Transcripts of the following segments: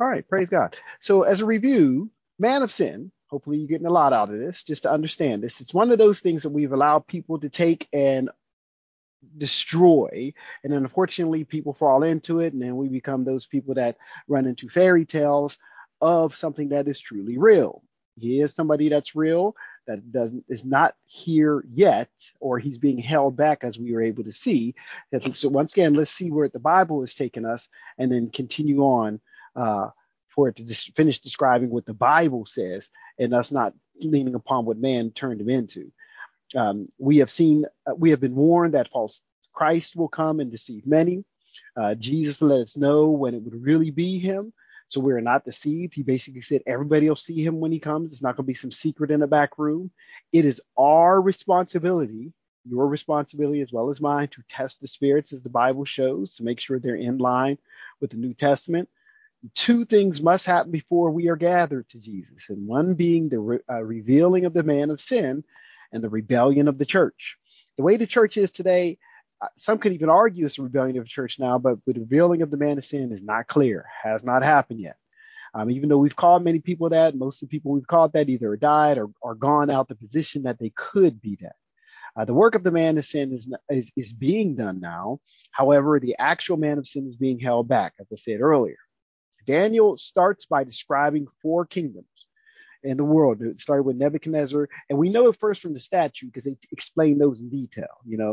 All right, praise God. So, as a review, Man of Sin, hopefully you're getting a lot out of this just to understand this. It's one of those things that we've allowed people to take and destroy. And then, unfortunately, people fall into it, and then we become those people that run into fairy tales of something that is truly real. He is somebody that's real, that doesn't is not here yet, or he's being held back, as we were able to see. So once again, let's see where the Bible has taken us, and then continue on uh, for it to finish describing what the Bible says, and us not leaning upon what man turned him into. We have been warned that false Christ will come and deceive many. Jesus let us know when it would really be him. So we're not deceived. He basically said everybody will see him when he comes. It's not going to be some secret in the back room. It is our responsibility, your responsibility as well as mine, to test the spirits as the Bible shows, to make sure they're in line with the New Testament. Two things must happen before we are gathered to Jesus, and one being the revealing of the man of sin and the rebellion of the church. The way the church is today, some could even argue it's a rebellion of the church now, but the revealing of the man of sin is not clear, has not happened yet. Even though we've called many people that, most of the people we've called that either died or gone out the position that they could be that. The work of the man of sin is being done now. However, the actual man of sin is being held back, as I said earlier. Daniel starts by describing four kingdoms in the world. It started with Nebuchadnezzar, and we know it first from the statue because they explain those in detail.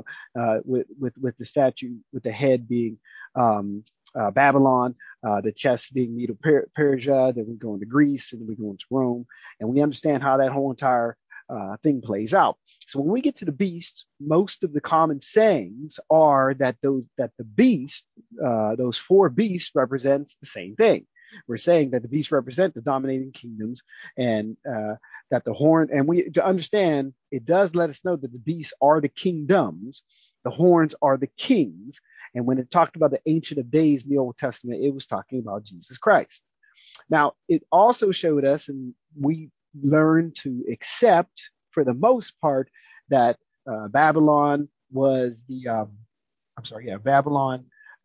With the statue, with the head being Babylon, the chest being Medo-Persia. Then we go into Greece, and then we go into Rome, and we understand how that whole entire thing plays out. So when we get to the beast, most of the common sayings are that the beast, those four beasts, represents the same thing. We're saying that the beasts represent the dominating kingdoms, and that the horn, and we to understand, it does let us know that the beasts are the kingdoms, the horns are the kings, and when it talked about the Ancient of Days in the Old Testament, it was talking about Jesus Christ. Now, it also showed us, and we learned to accept, for the most part, that Babylon was Babylon.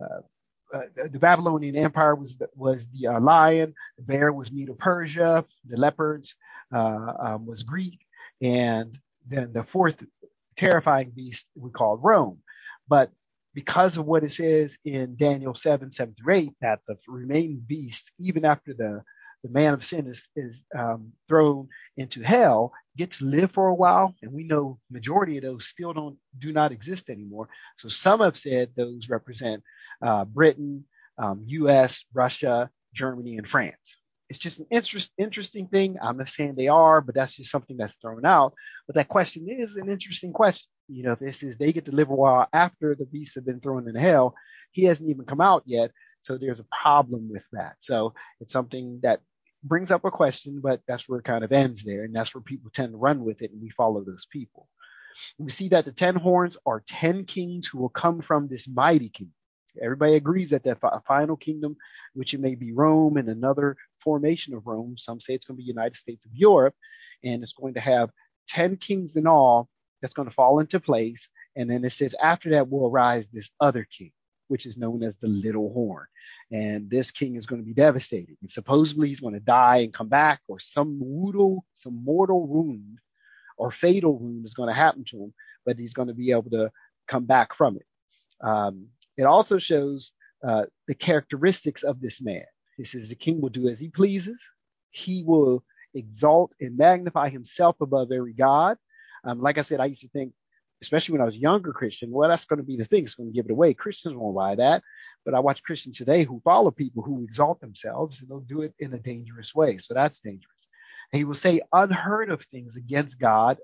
The Babylonian Empire was the lion. The bear was Medo-Persia. The leopards was Greek, and then the fourth terrifying beast we called Rome. But because of what it says in Daniel 7:7-8, that the remaining beasts, even after the man of sin is thrown into hell, get to live for a while, and we know majority of those still do not exist anymore. So some have said those represent Britain, U.S., Russia, Germany, and France. It's just an interesting thing. I'm not saying they are, but that's just something that's thrown out. But that question is an interesting question. If this is they get to live a while after the beasts have been thrown into hell, he hasn't even come out yet. So there's a problem with that. So it's something that brings up a question, but that's where it kind of ends there. And that's where people tend to run with it, and we follow those people. We see that the 10 horns are 10 kings who will come from this mighty kingdom. Everybody agrees that the final kingdom, which it may be Rome and another formation of Rome, some say it's going to be United States of Europe, and it's going to have 10 kings in all that's going to fall into place. And then it says after that will arise this other king, which is known as the little horn. And this king is going to be devastating. And supposedly he's going to die and come back, or some mortal wound or fatal wound is going to happen to him, but he's going to be able to come back from it. It also shows the characteristics of this man. It says the king will do as he pleases. He will exalt and magnify himself above every god. Like I said, I used to think, especially when I was a younger Christian, well, that's going to be the thing. It's going to give it away. Christians won't buy that. But I watch Christians today who follow people who exalt themselves, and they'll do it in a dangerous way. So that's dangerous. And he will say unheard of things against God,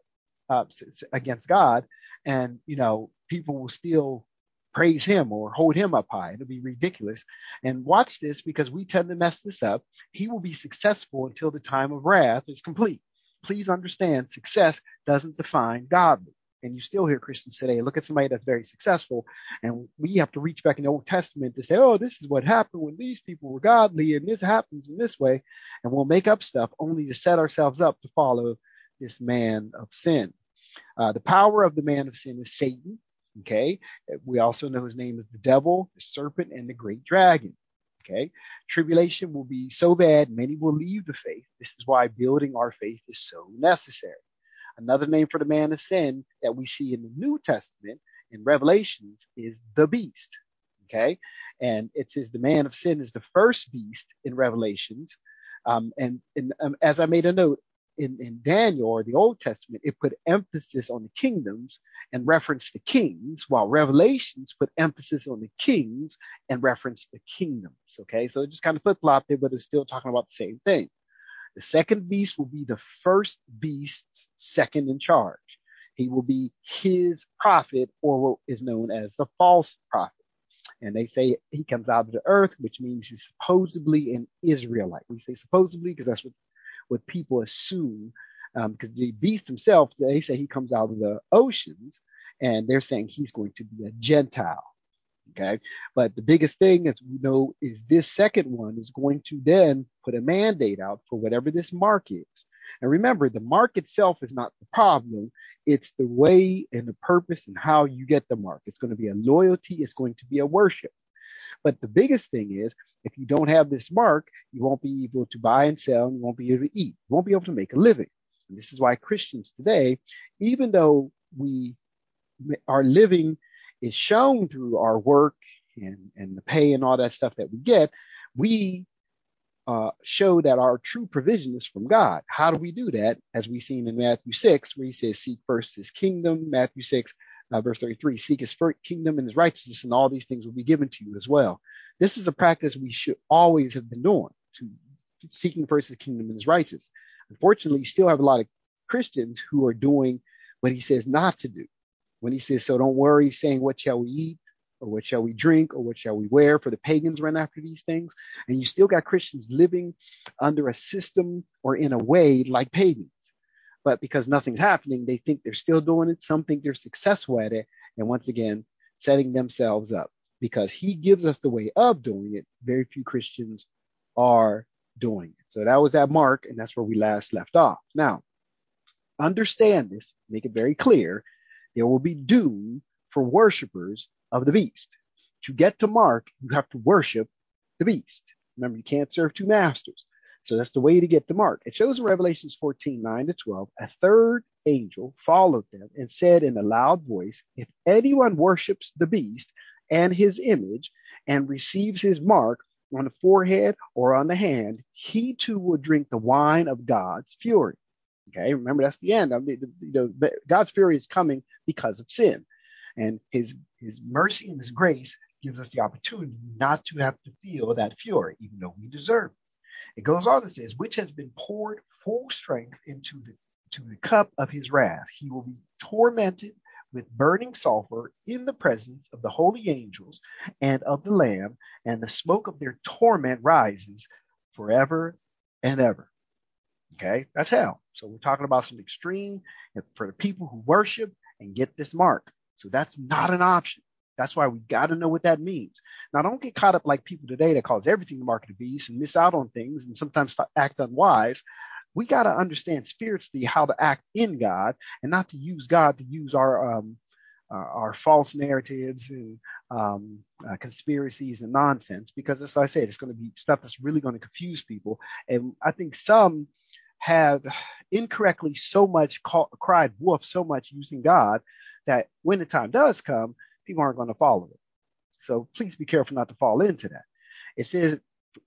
and people will still praise him or hold him up high. It'll be ridiculous. And watch this, because we tend to mess this up. He will be successful until the time of wrath is complete. Please understand, success doesn't define godly. And you still hear Christians today look at somebody that's very successful, and we have to reach back in the Old Testament to say, oh, this is what happened when these people were godly, and this happens in this way. And we'll make up stuff only to set ourselves up to follow this man of sin. The power of the man of sin is Satan. Okay. We also know his name is the devil, the serpent, and the great dragon. Okay. Tribulation will be so bad, many will leave the faith. This is why building our faith is so necessary. Another name for the man of sin that we see in the New Testament in Revelations is the beast. Okay. And it says the man of sin is the first beast in Revelations. As I made a note in Daniel or the Old Testament, it put emphasis on the kingdoms and reference the kings, while Revelations put emphasis on the kings and reference the kingdoms. Okay. So it just kind of flip flopped there, but it's still talking about the same thing. The second beast will be the first beast's second in charge. He will be his prophet, or what is known as the false prophet. And they say he comes out of the earth, which means he's supposedly an Israelite. We say supposedly because that's what people assume. Because the beast himself, they say he comes out of the oceans, and they're saying he's going to be a Gentile. Okay. But the biggest thing, as we know, is this second one is going to then put a mandate out for whatever this mark is. And remember, the mark itself is not the problem. It's the way and the purpose and how you get the mark. It's going to be a loyalty. It's going to be a worship. But the biggest thing is, if you don't have this mark, you won't be able to buy and sell, and you won't be able to eat. You won't be able to make a living. And this is why Christians today, even though our living is shown through our work and the pay and all that stuff that we get, we show that our true provision is from God. How do we do that? As we've seen in Matthew 6, where he says, seek first his kingdom. Matthew 6, verse 33, seek his first kingdom and his righteousness, and all these things will be given to you as well. This is a practice we should always have been doing, to seeking first his kingdom and his righteousness. Unfortunately, you still have a lot of Christians who are doing what he says not to do. When he says, so don't worry, saying, what shall we eat? Or what shall we drink? Or what shall we wear? For the pagans run after these things. And you still got Christians living under a system or in a way like pagans. But because nothing's happening, they think they're still doing it. Some think they're successful at it. And once again, setting themselves up. Because he gives us the way of doing it. Very few Christians are doing it. So that was that mark, and that's where we last left off. Now, understand this, make it very clear. There will be doom for worshipers of the beast. To get to mark, you have to worship the beast. Remember, you can't serve two masters. So that's the way to get the mark. It shows in Revelations 14, 9-12, a third angel followed them and said in a loud voice, if anyone worships the beast and his image and receives his mark on the forehead or on the hand, he too will drink the wine of God's fury. Okay, remember that's the end. God's fury is coming because of sin, and his mercy and his grace gives us the opportunity not to have to feel that fury, even though we deserve it. It goes on and says, which has been poured full strength into the cup of his wrath. He will be tormented with burning sulfur in the presence of the holy angels and of the Lamb, and the smoke of their torment rises forever and ever. Okay, that's hell. So we're talking about some extreme for the people who worship and get this mark. So that's not an option. That's why we got to know what that means. Now, don't get caught up like people today that calls everything the mark of the beast and miss out on things and sometimes act unwise. We got to understand spiritually how to act in God and not to use God to use our false narratives and conspiracies and nonsense, because as I said, it's going to be stuff that's really going to confuse people. And I think some have incorrectly so much cried wolf so much using God that when the time does come, people aren't going to follow it. So please be careful not to fall into that. It says,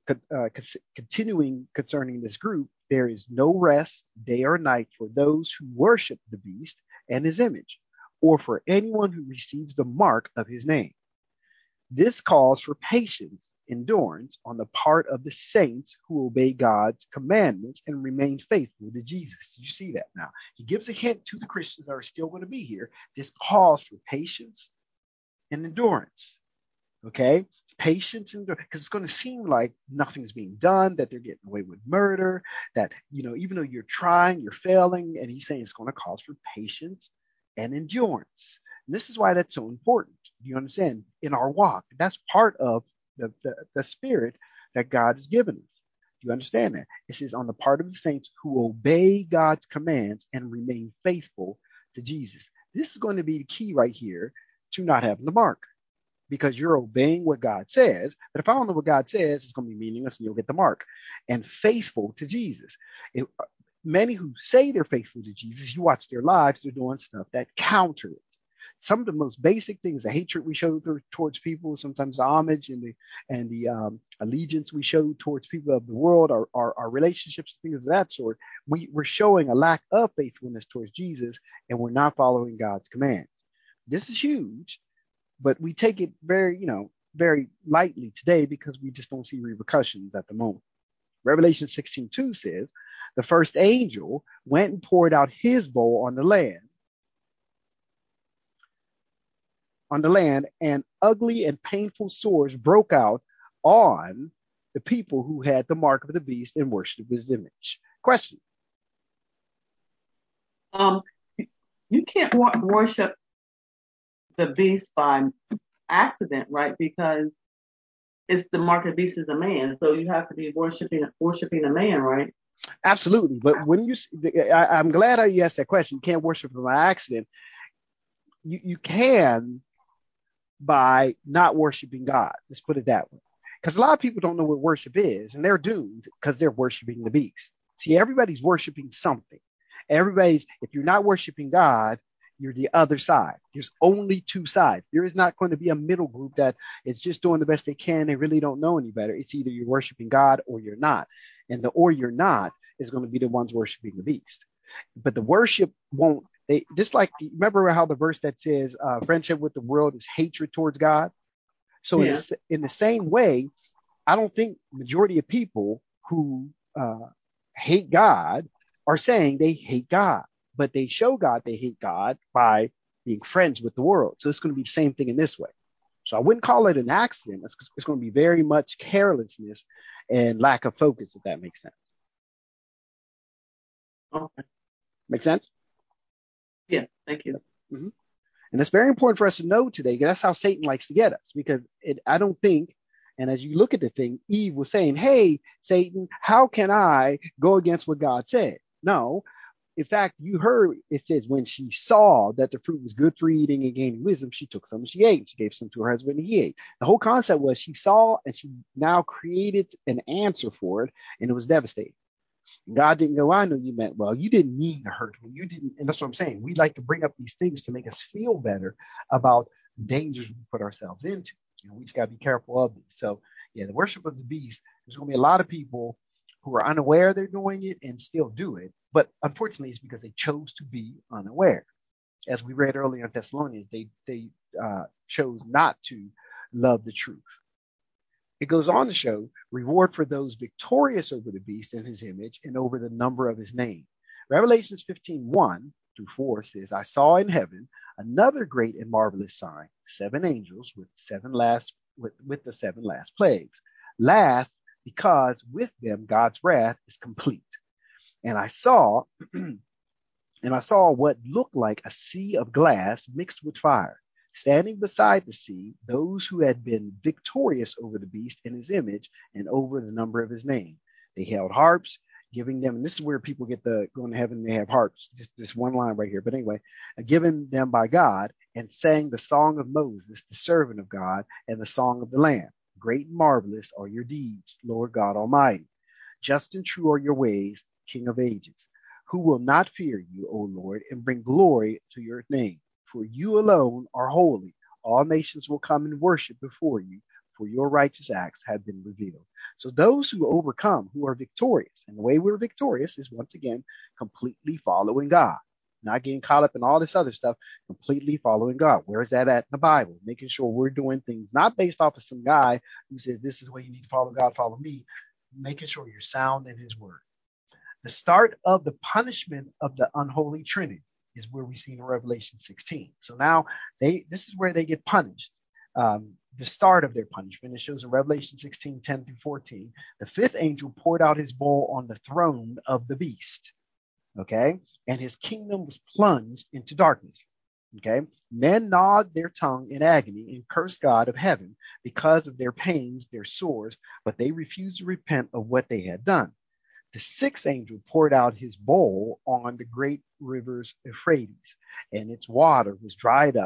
continuing concerning this group, there is no rest day or night for those who worship the beast and his image, or for anyone who receives the mark of his name. This calls for patience, endurance on the part of the saints who obey God's commandments and remain faithful to Jesus. You see that now. He gives a hint to the Christians that are still going to be here. This calls for patience and endurance. Okay? Patience and because it's going to seem like nothing's being done, that they're getting away with murder, that, even though you're trying, you're failing, and he's saying it's going to cause for patience and endurance. And this is why that's so important. Do you understand? In our walk, that's part of the spirit that God has given us. Do you understand that? It says on the part of the saints who obey God's commands and remain faithful to Jesus. This is going to be the key right here to not having the mark. because you're obeying what God says. But if I don't know what God says, it's going to be meaningless and you'll get the mark. And faithful to Jesus. It, Many who say they're faithful to Jesus, you watch their lives, they're doing stuff that counter it. Some of the most basic things, the hatred we show towards people, sometimes the homage and the allegiance we show towards people of the world, our relationships, things of that sort, we're showing a lack of faithfulness towards Jesus, and we're not following God's commands. This is huge, but we take it very lightly today because we just don't see repercussions at the moment. Revelation 16:2 says, the first angel went and poured out his bowl on the land, and ugly and painful sores broke out on the people who had the mark of the beast and worshiped his image. Question. You can't worship the beast by accident, right? Because it's the mark of the beast is a man, so you have to be worshiping a man, right? Absolutely. But when I'm glad you asked that question. You can't worship him by accident. You can by not worshiping God. Let's put it that way. Because a lot of people don't know what worship is, and they're doomed because they're worshiping the beast. See, everybody's worshiping something. If you're not worshiping God, you're the other side. There's only two sides. There is not going to be a middle group that is just doing the best they can. They really don't know any better. It's either you're worshiping God or you're not. And the or you're not is going to be the ones worshiping the beast. But the worship won't, just like, remember how the verse that says friendship with the world is hatred towards God? So yeah. In the same way, I don't think majority of people who hate God are saying they hate God, but they show God they hate God by being friends with the world. So it's going to be the same thing in this way. So I wouldn't call it an accident. It's going to be very much carelessness and lack of focus, if that makes sense. Okay. Make sense? Yeah, thank you. Mm-hmm. And it's very important for us to know today, because that's how Satan likes to get us. Because I don't think, and as you look at the thing, Eve was saying, hey, Satan, how can I go against what God said? No. In fact, you heard it says when she saw that the fruit was good for eating and gaining wisdom, she took some and she ate. She gave some to her husband and he ate. The whole concept was she saw and she now created an answer for it, and it was devastating. God didn't go, I know you meant well. You didn't mean to hurt me. You didn't. And that's what I'm saying. We like to bring up these things to make us feel better about the dangers we put ourselves into. We just got to be careful of these. So, yeah, the worship of the beast, there's going to be a lot of people who are unaware they're doing it and still do it. But unfortunately, it's because they chose to be unaware. As we read earlier in Thessalonians, they chose not to love the truth. It goes on to show reward for those victorious over the beast and his image and over the number of his name. Revelations 15:1-4 says, I saw in heaven another great and marvelous sign, 7 angels with the 7 last plagues. Last, because with them God's wrath is complete. And I saw what looked like a sea of glass mixed with fire. Standing beside the sea, those who had been victorious over the beast and his image and over the number of his name. They held harps, giving them, and this is where people get going to heaven, they have harps, just this one line right here. But anyway, given them by God, and sang the song of Moses, the servant of God, and the song of the Lamb. Great and marvelous are your deeds, Lord God Almighty. Just and true are your ways, King of ages. Who will not fear you, O Lord, and bring glory to your name? For you alone are holy. All nations will come and worship before you, for your righteous acts have been revealed. So those who overcome, who are victorious, and the way we're victorious is, once again, completely following God, not getting caught up in all this other stuff, completely following God. Where is that at in the Bible? Making sure we're doing things not based off of some guy who says, this is the way you need to follow God, follow me. Making sure you're sound in his word. The start of the punishment of the unholy trinity is where we see in Revelation 16. So now this is where they get punished. The start of their punishment. It shows in Revelation 16:10-14. The 5th angel poured out his bowl on the throne of the beast. Okay. And his kingdom was plunged into darkness. Okay. Men gnawed their tongue in agony and cursed God of heaven because of their pains, their sores, but they refused to repent of what they had done. The 6th angel poured out his bowl on the great rivers Euphrates, and its water was dried up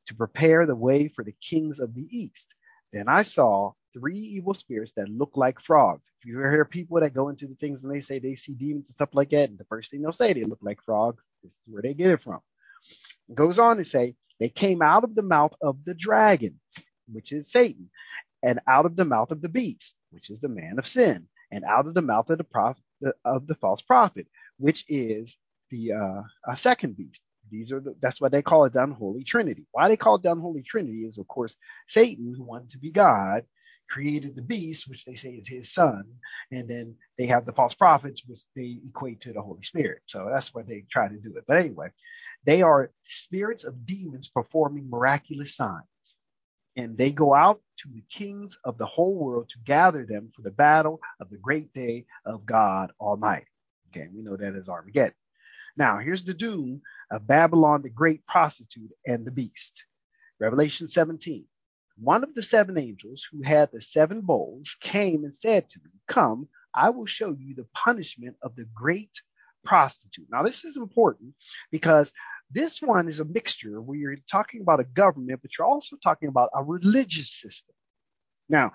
to prepare the way for the kings of the east. Then I saw three evil spirits that look like frogs. If you ever hear people that go into the things and they say they see demons and stuff like that, and the first thing they'll say they look like frogs, this is where they get it from. It goes on to say they came out of the mouth of the dragon, which is Satan, and out of the mouth of the beast, which is the man of sin, and out of the mouth of the false prophet, which is the second beast. That's why they call it the unholy trinity. Why they call it the unholy trinity is, of course, Satan, who wanted to be God, created the beast, which they say is his son, and then they have the false prophets, which they equate to the Holy Spirit. So that's why they try to do it. But anyway, they are spirits of demons performing miraculous signs, and they go out to the kings of the whole world to gather them for the battle of the great day of God Almighty. Okay, we know that as Armageddon. Now, here's the doom of Babylon, the great prostitute, and the beast. Revelation 17. One of the seven angels who had the seven bowls came and said to me, "Come, I will show you the punishment of the great prostitute." Now, this is important because this one is a mixture where you're talking about a government, but you're also talking about a religious system. Now,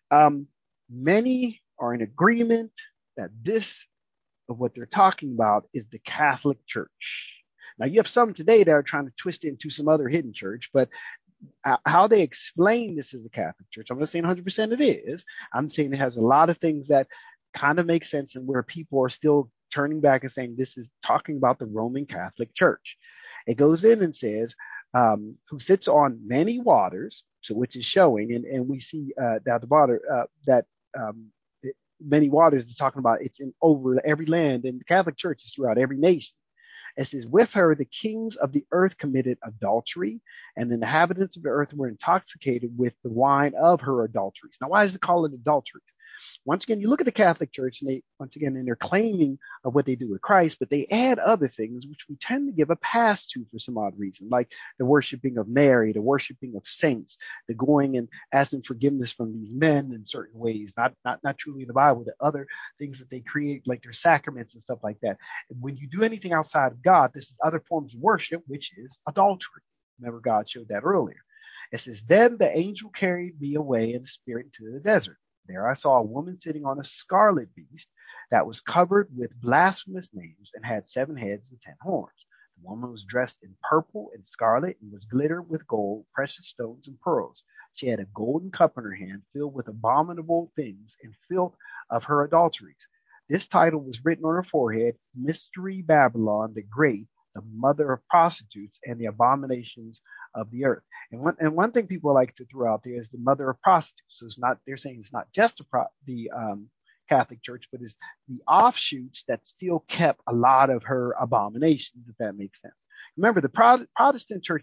many are in agreement that this of what they're talking about is the Catholic Church. Now, you have some today that are trying to twist it into some other hidden church, but how they explain this as the Catholic Church, I'm not saying 100% it is. I'm saying it has a lot of things that kind of make sense and where people are still turning back and saying this is talking about the Roman Catholic Church. It goes in and says, who sits on many waters, so which is showing, and we see that the water many waters is talking about it's in over every land, and the Catholic Church is throughout every nation. It says, with her, the kings of the earth committed adultery, and the inhabitants of the earth were intoxicated with the wine of her adulteries. Now, why is it called adultery? Once again, you look at the Catholic Church, and they're claiming of what they do with Christ, but they add other things which we tend to give a pass to for some odd reason, like the worshiping of Mary, the worshiping of saints, the going and asking forgiveness from these men in certain ways, not truly in the Bible, the other things that they create, like their sacraments and stuff like that. And when you do anything outside of God, this is other forms of worship, which is adultery. Remember, God showed that earlier. It says, then the angel carried me away in the spirit into the desert. There I saw a woman sitting on a scarlet beast that was covered with blasphemous names and had 7 heads and 10 horns. The woman was dressed in purple and scarlet and was glittered with gold, precious stones, and pearls. She had a golden cup in her hand filled with abominable things and filth of her adulteries. This title was written on her forehead, Mystery Babylon the Great, the mother of prostitutes and the abominations of the earth. And one thing people like to throw out there is the mother of prostitutes. So they're saying it's not just the Catholic Church, but it's the offshoots that still kept a lot of her abominations, if that makes sense. Remember, the Protestant Church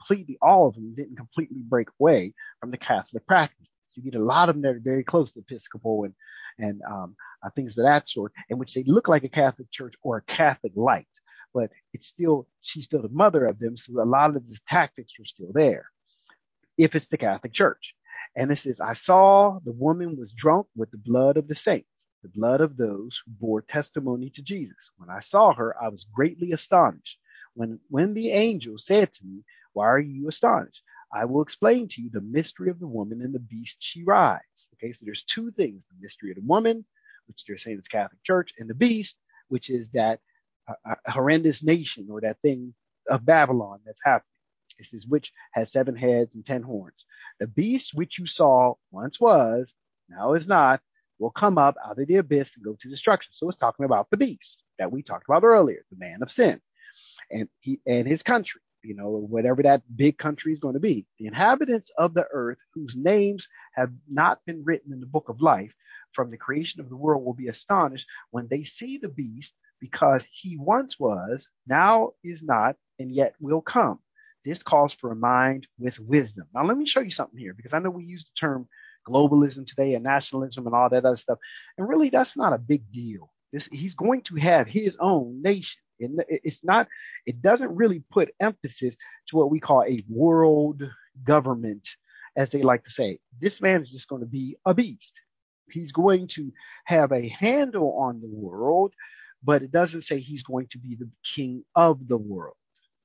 all of them didn't completely break away from the Catholic practice. You get a lot of them that are very close to Episcopal and things of that sort, in which they look like a Catholic Church or a Catholic light. But she's still the mother of them, so a lot of the tactics are still there, if it's the Catholic Church. And it says, I saw the woman was drunk with the blood of the saints, the blood of those who bore testimony to Jesus. When I saw her, I was greatly astonished. When the angel said to me, why are you astonished? I will explain to you the mystery of the woman and the beast she rides. Okay, so there's two things: the mystery of the woman, which they're saying is Catholic Church, and the beast, which is that horrendous nation or that thing of Babylon that's happening. It says, which has 7 heads and 10 horns. The beast which you saw once was, now is not, will come up out of the abyss and go to destruction. So it's talking about the beast that we talked about earlier, the man of sin, and his country, whatever that big country is going to be. The inhabitants of the earth, whose names have not been written in the book of life from the creation of the world, will be astonished when they see the beast, because he once was, now is not, and yet will come. This calls for a mind with wisdom. Now, let me show you something here, because I know we use the term globalism today and nationalism and all that other stuff. And really, that's not a big deal. He's going to have his own nation. It doesn't really put emphasis to what we call a world government, as they like to say. This man is just going to be a beast. He's going to have a handle on the world, but it doesn't say he's going to be the king of the world.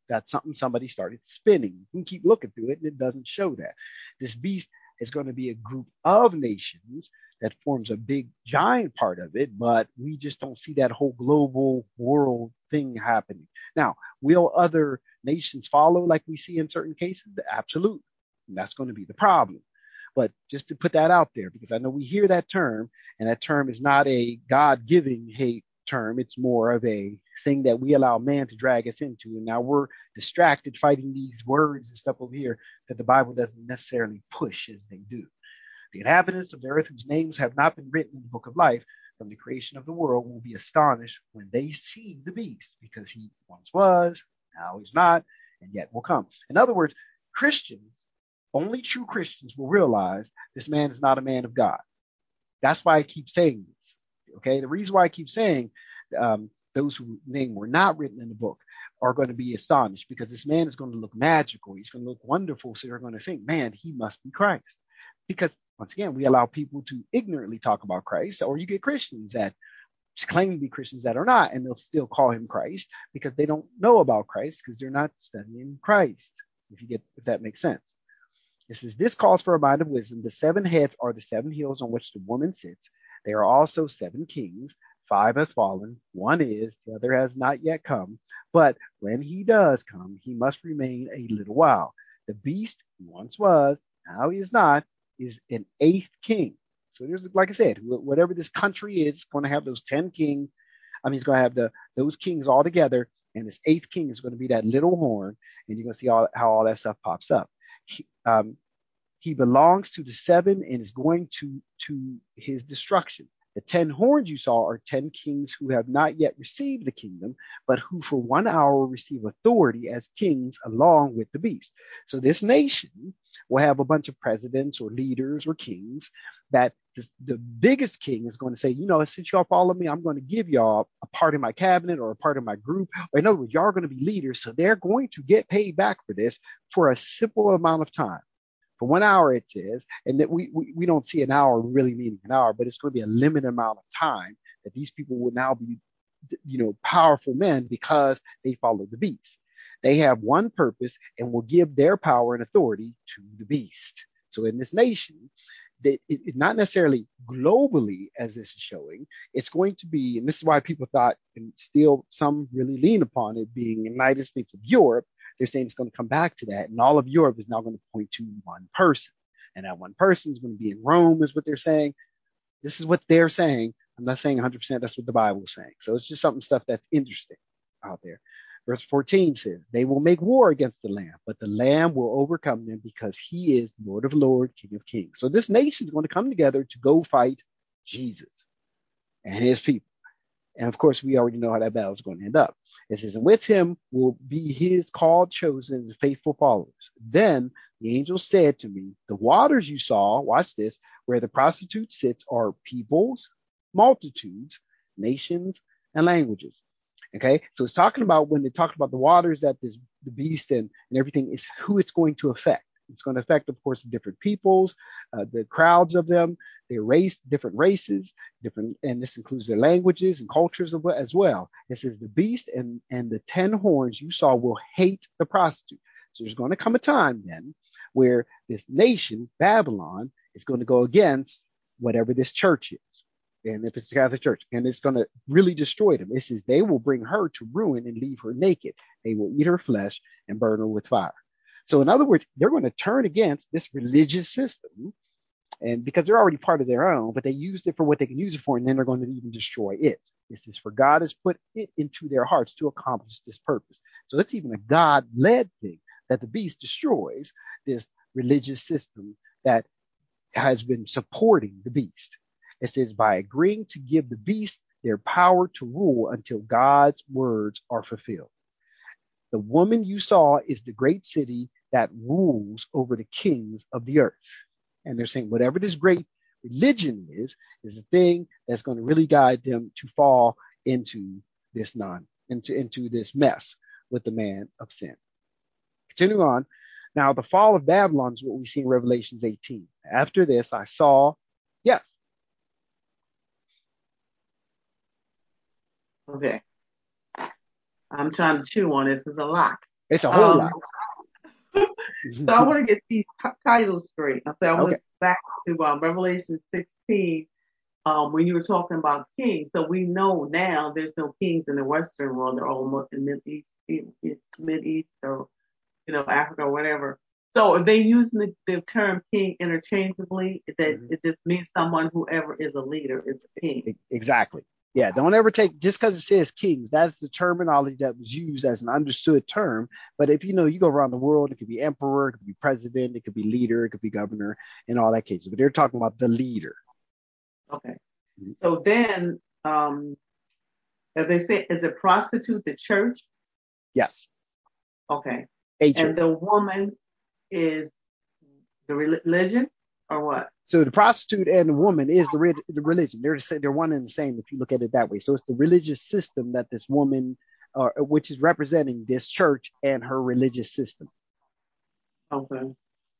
That's something somebody started spinning. You can keep looking through it and it doesn't show that. This beast is going to be a group of nations that forms a big giant part of it, but we just don't see that whole global world thing happening. Now, will other nations follow like we see in certain cases? Absolutely. And that's going to be the problem. But just to put that out there, because I know we hear that term, and that term is not a God giving hate term. It's more of a thing that we allow man to drag us into. And now we're distracted fighting these words and stuff over here that the Bible doesn't necessarily push as they do. The inhabitants of the earth whose names have not been written in the book of life from the creation of the world will be astonished when they see the beast, because he once was, now he's not, and yet will come. In other words, Christians, only true Christians will realize this man is not a man of God. That's why I keep saying this. Okay. The reason why I keep saying those whose name were not written in the book are going to be astonished, because this man is going to look magical. He's going to look wonderful. So they're going to think, man, he must be Christ. Because once again, we allow people to ignorantly talk about Christ, or you get Christians that claim to be Christians that are not, and they'll still call him Christ because they don't know about Christ because they're not studying Christ. If that makes sense. It says, this calls for a mind of wisdom. The 7 heads are the 7 hills on which the woman sits. They are also 7 kings. 5 has fallen. 1 is, the other has not yet come. But when he does come, he must remain a little while. The beast who once was, now he is not, is an 8th king. So there's, like I said, whatever this country is going to have those 10 kings. He's going to have those kings all together. And this 8th king is going to be that little horn. And you're going to see how all that stuff pops up. He belongs to the 7 and is going to his destruction. The 10 horns you saw are 10 kings who have not yet received the kingdom, but who for 1 hour will receive authority as kings along with the beast. So this nation will have a bunch of presidents or leaders or kings that the biggest king is going to say, since y'all follow me, I'm going to give y'all a part of my cabinet or a part of my group. Or in other words, y'all are going to be leaders. So they're going to get paid back for this for a simple amount of time. For 1 hour, it says, and that we don't see an hour really meaning an hour, but it's going to be a limited amount of time that these people will now be, powerful men because they follow the beast. They have one purpose and will give their power and authority to the beast. So in this nation, it's not necessarily globally as this is showing. It's going to be, and this is why people thought, and still some really lean upon it being United States of Europe. They're saying it's going to come back to that. And all of Europe is now going to point to one person. And that one person is going to be in Rome, is what they're saying. This is what they're saying. I'm not saying 100% that's what the Bible is saying. So it's just stuff that's interesting out there. Verse 14 says, they will make war against the Lamb, but the Lamb will overcome them because he is Lord of Lords, King of Kings. So this nation is going to come together to go fight Jesus and his people. And of course, we already know how that battle is going to end up. It says, and with him will be his called, chosen, and faithful followers. Then the angel said to me, the waters you saw, watch this, where the prostitute sits are peoples, multitudes, nations, and languages. Okay, so it's talking about when they talk about the waters that the beast and everything is who it's going to affect. It's going to affect, of course, different peoples, the crowds of them, their race, different races, and this includes their languages and cultures as well. It says the beast and the 10 horns you saw will hate the prostitute. So there's going to come a time then where this nation, Babylon, is going to go against whatever this church is. And if it's the Catholic Church, and it's going to really destroy them. It says they will bring her to ruin and leave her naked. They will eat her flesh and burn her with fire. So in other words, they're going to turn against this religious system, and because they're already part of their own, but they used it for what they can use it for, and then they're going to even destroy it. This is for God has put it into their hearts to accomplish this purpose. So it's even a God-led thing that the beast destroys this religious system that has been supporting the beast. It says by agreeing to give the beast their power to rule until God's words are fulfilled. The woman you saw is the great city that rules over the kings of the earth. And they're saying whatever this great religion is the thing that's going to really guide them to fall into this into this mess with the man of sin. Continue on. Now, the fall of Babylon is what we see in Revelations 18. After this, I saw, yes. Okay. I'm trying to chew on this. It's a lot. It's a whole Um, lot. so I want to get these titles straight. I want Okay. to back to Revelation 16 when you were talking about kings. So we know now there's no kings in the Western world. They're all in the Mid East, or Africa or whatever. So if they use the term king interchangeably, that Mhm. it just means someone whoever is a leader is a king. Exactly. Yeah, don't ever take just because it says kings. That's the terminology that was used as an understood term. But if you go around the world, it could be emperor, it could be president, it could be leader, it could be governor, and all that cases. But they're talking about the leader. Okay. Mhm. So then, as they say, is a prostitute the church? Yes, Okay. a And church. the woman is the religion or what? So the prostitute and the woman is the religion. They're one and the same if you look at it that way. So it's the religious system that this woman, which is representing this church and her religious system. Okay.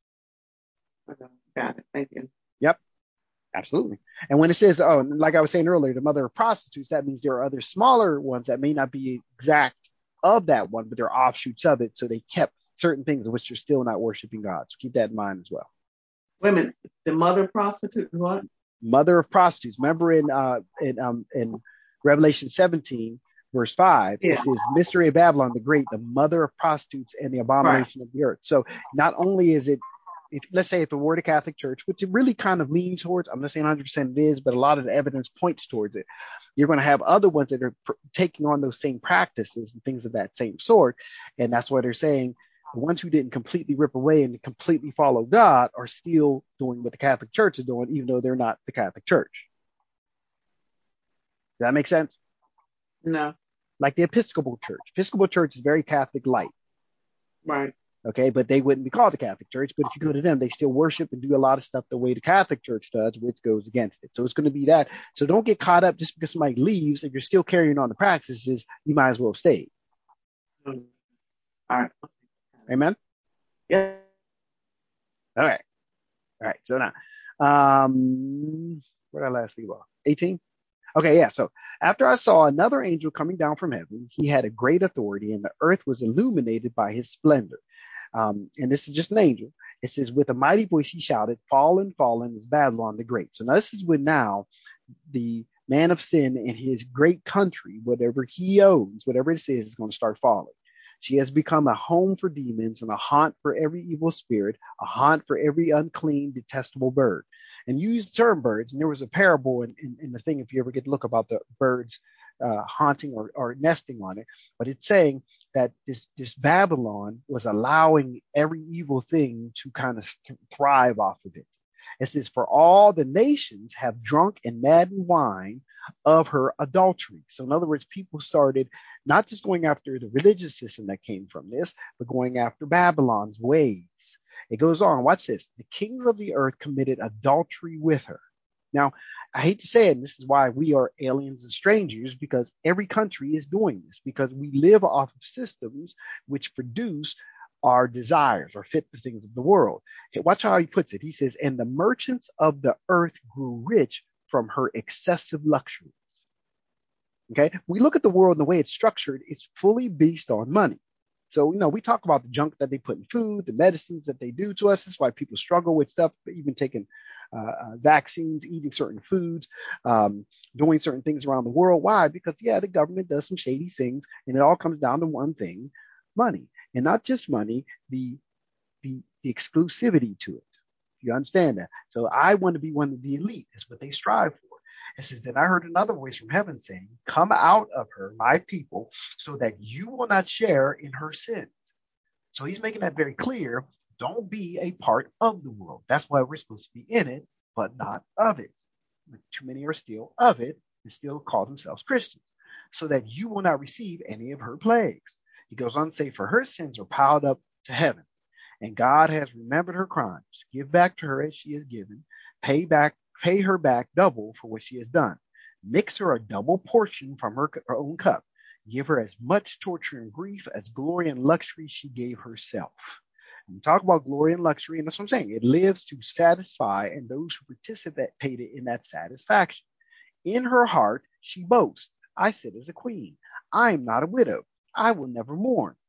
Okay. Got it. Thank you. Yep. Absolutely. And when it says, oh, like I was saying earlier, the mother of prostitutes, that means there are other smaller ones that may not be exact of that one, but they're offshoots of it. So they kept certain things in which they're still not worshiping God. So keep that in mind as well. Women, the mother prostitute is what? Mother of prostitutes. Remember in Revelation 17, verse 5, it Yeah. says, Mystery of Babylon the Great, the mother of prostitutes and the Right. abomination of the earth. So not only is it, if let's say if it were the Catholic Church, which it really kind of leans towards, I'm not saying 100% it is, but a lot of the evidence points towards it. You're going to have other ones that are taking on those same practices and things of that same sort. And that's why they're saying the ones who didn't completely rip away and completely follow God are still doing what the Catholic Church is doing, even though they're not the Catholic Church. Does that make sense? No. Like the Episcopal Church. Episcopal Church is very Catholic light. Right. Okay, but they wouldn't be called the Catholic Church. But if you go to them, they still worship and do a lot of stuff the way the Catholic Church does, which goes against it. So it's going to be that. So don't get caught up just because somebody leaves. If you're still carrying on the practices, you might as well stay. All right. Amen. Yeah. All right. All right. So now, where did I last leave off? 18. Okay, yeah. So after I saw another angel coming down from heaven, he had a great authority, and the earth was illuminated by his splendor. And this is just an angel. It says, with a mighty voice he shouted, fallen, fallen is Babylon the Great. So now this is when now the man of sin and his great country, whatever he owns, whatever it says, is going to start falling. She has become a home for demons and a haunt for every evil spirit, a haunt for every unclean, detestable bird. And you use the term birds, and there was a parable in the thing, if you ever get to look about the birds haunting or nesting on it, but it's saying that this Babylon was allowing every evil thing to kind of thrive off of it. It says, for all the nations have drunk and maddened wine of her adultery. So, in other words, people started not just going after the religious system that came from this, but going after Babylon's ways. It goes on, watch this. The kings of the earth committed adultery with her. Now, I hate to say it, and this is why we are aliens and strangers, because every country is doing this, because we live off of systems which produce our desires or fit the things of the world. Watch how he puts it. He says, and the merchants of the earth grew rich from her excessive luxuries. Okay. We look at the world and the way it's structured, it's fully based on money. So, we talk about the junk that they put in food, the medicines that they do to us. That's why people struggle with stuff, even taking vaccines, eating certain foods, doing certain things around the world. Why? Because, yeah, the government does some shady things, and it all comes down to one thing: money. And not just money, the exclusivity to it. You understand that? So I want to be one of the elite. That's what they strive for. It says, then I heard another voice from heaven saying, come out of her, my people, so that you will not share in her sins. So he's making that very clear. Don't be a part of the world. That's why we're supposed to be in it, but not of it. Too many are still of it and still call themselves Christians, so that you will not receive any of her plagues. He goes on to say, for her sins are piled up to heaven, and God has remembered her crimes. Give back to her as she has given. Pay her back double for what she has done. Mix her a double portion from her own cup. Give her as much torture and grief as glory and luxury she gave herself. And talk about glory and luxury, and that's what I'm saying. It lives to satisfy and those who participated in that satisfaction. In her heart, she boasts. I sit as a queen. I am not a widow. I will never mourn.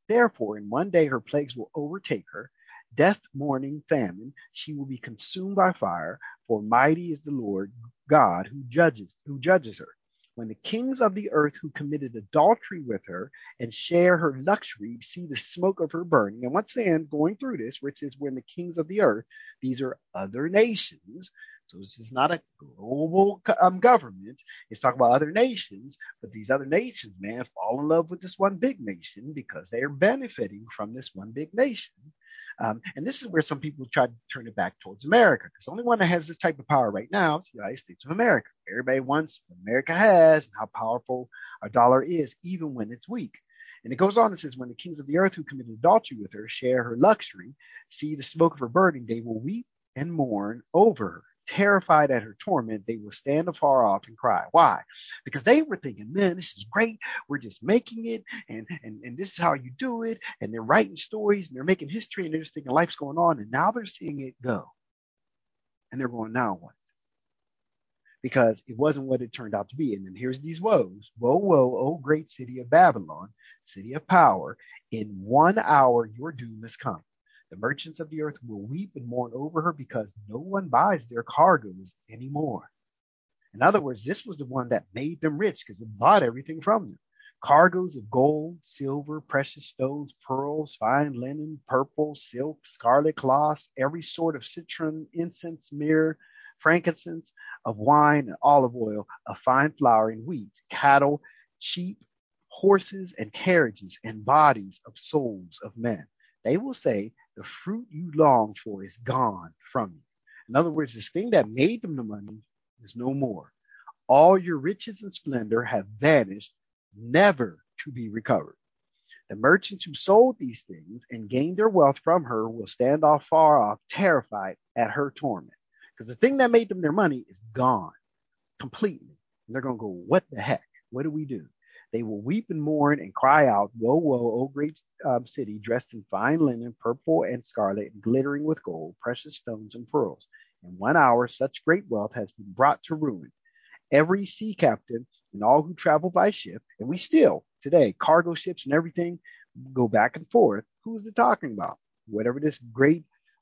Therefore, in one day her plagues will overtake her, death, mourning, famine. She will be consumed by fire, for mighty is the Lord God who judges her. When the kings of the earth who committed adultery with her and share her luxury see the smoke of her burning, and once again, going through this, where it says, when the kings of the earth, these are other nations. So this is not a global government. It's talking about other nations, but these other nations, man, fall in love with this one big nation because they are benefiting from this one big nation. And this is where some people try to turn it back towards America, because the only one that has this type of power right now is the United States of America. Everybody wants what America has and how powerful our dollar is, even when it's weak. And it goes on and says, when the kings of the earth who committed adultery with her share her luxury, see the smoke of her burning, they will weep and mourn over her. Terrified at her torment, they will stand afar off and cry. Why? Because they were thinking, man, this is great. We're just making it, and this is how you do it. And they're writing stories and they're making history, and they're just thinking life's going on. And now they're seeing it go. And they're going, now what? Because it wasn't what it turned out to be. And then here's these woes. Woe, woe, O great city of Babylon, city of power. In 1 hour your doom has come. The merchants of the earth will weep and mourn over her because no one buys their cargoes anymore. In other words, this was the one that made them rich because it bought everything from them. Cargoes of gold, silver, precious stones, pearls, fine linen, purple, silk, scarlet cloths, every sort of citron, incense, myrrh, frankincense, of wine and olive oil, of fine flour and wheat, cattle, sheep, horses, and carriages, and bodies of souls of men. They will say, the fruit you longed for is gone from you. In other words, this thing that made them the money is no more. All your riches and splendor have vanished, never to be recovered. The merchants who sold these things and gained their wealth from her will stand off far off, terrified at her torment. Because the thing that made them their money is gone completely. And they're going to go, what the heck? What do we do? They will weep and mourn and cry out, woe, woe, O great city, dressed in fine linen, purple and scarlet, and glittering with gold, precious stones and pearls. In 1 hour, such great wealth has been brought to ruin. Every sea captain and all who travel by ship, and we still today, cargo ships and everything go back and forth. Who's it talking about? Whatever this great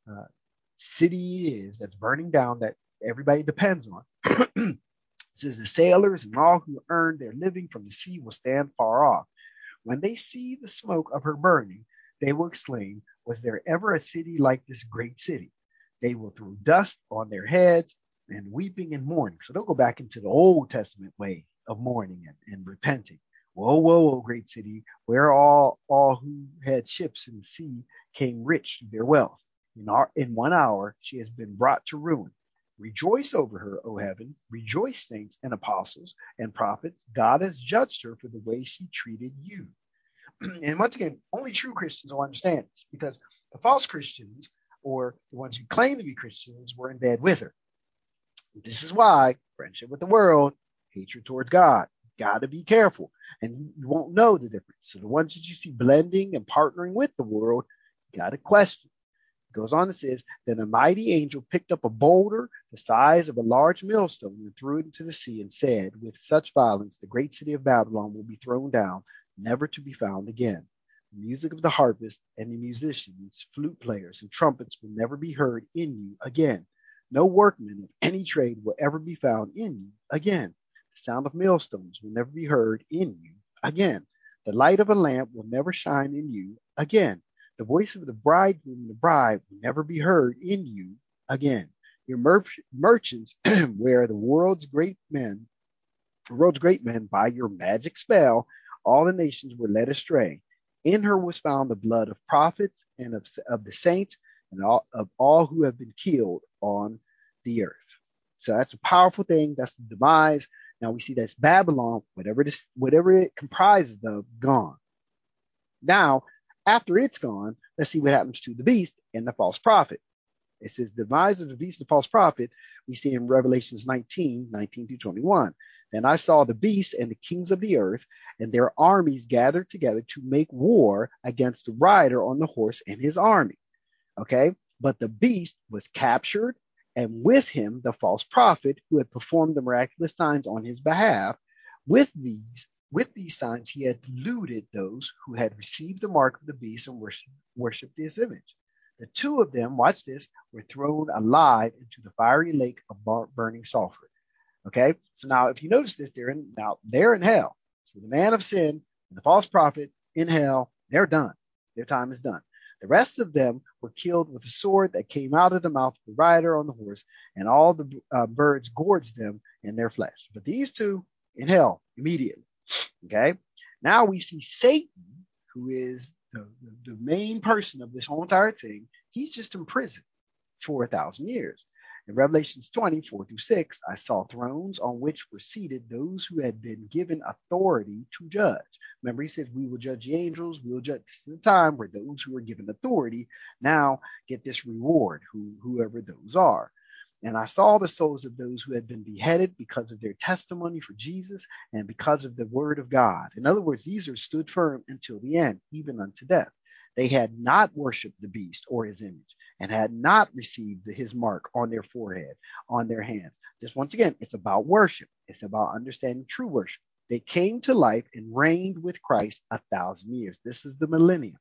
city is that's burning down that everybody depends on. It says the sailors and all who earn their living from the sea will stand far off. When they see the smoke of her burning, they will exclaim, was there ever a city like this great city? They will throw dust on their heads and weeping and mourning. So they'll go back into the Old Testament way of mourning and repenting. Woe, woe, O great city, where all who had ships in the sea came rich through their wealth. In 1 hour she has been brought to ruin. Rejoice over her, O heaven. Rejoice, saints and apostles and prophets. God has judged her for the way she treated you. And once again, only true Christians will understand this, because the false Christians, or the ones who claim to be Christians, were in bed with her. This is why friendship with the world, hatred towards God. Got to be careful, and you won't know the difference. So the ones that you see blending and partnering with the world, you got to question. Goes on and says, then a mighty angel picked up a boulder the size of a large millstone and threw it into the sea and said, with such violence, the great city of Babylon will be thrown down, never to be found again. The music of the harpist and the musicians, flute players, and trumpets will never be heard in you again. No workman of any trade will ever be found in you again. The sound of millstones will never be heard in you again. The light of a lamp will never shine in you again. The voice of the bridegroom and the bride will never be heard in you again. Your merchants, where the world's great men, by your magic spell, all the nations were led astray. In her was found the blood of prophets and of the saints and of all who have been killed on the earth. So that's a powerful thing. That's the demise. Now we see that's Babylon, whatever it comprises of, gone. Now, after it's gone, let's see what happens to the beast and the false prophet. It says, the demise of the beast and the false prophet, we see in Revelations 19 through 21. Then I saw the beast and the kings of the earth and their armies gathered together to make war against the rider on the horse and his army. Okay. But the beast was captured, and with him the false prophet who had performed the miraculous signs on his behalf. With these With these signs, he had deluded those who had received the mark of the beast and worshiped his image. The two of them, watch this, were thrown alive into the fiery lake of burning sulfur. Okay, so now if you notice this, they're in hell. So the man of sin and the false prophet in hell, they're done. Their time is done. The rest of them were killed with a sword that came out of the mouth of the rider on the horse, and all the birds gorged them in their flesh. But these two in hell immediately. Okay, now we see Satan, who is the main person of this whole entire thing. He's just in prison for 1,000 years. In Revelations 20, 4-6, I saw thrones on which were seated those who had been given authority to judge. Remember, he says, we will judge the angels. We will judge. This is the time where those who are given authority now get this reward, whoever those are. And I saw the souls of those who had been beheaded because of their testimony for Jesus and because of the word of God. In other words, these are stood firm until the end, even unto death. They had not worshiped the beast or his image and had not received his mark on their forehead, on their hands. This, once again, it's about worship. It's about understanding true worship. They came to life and reigned with Christ 1,000 years. This is the millennium.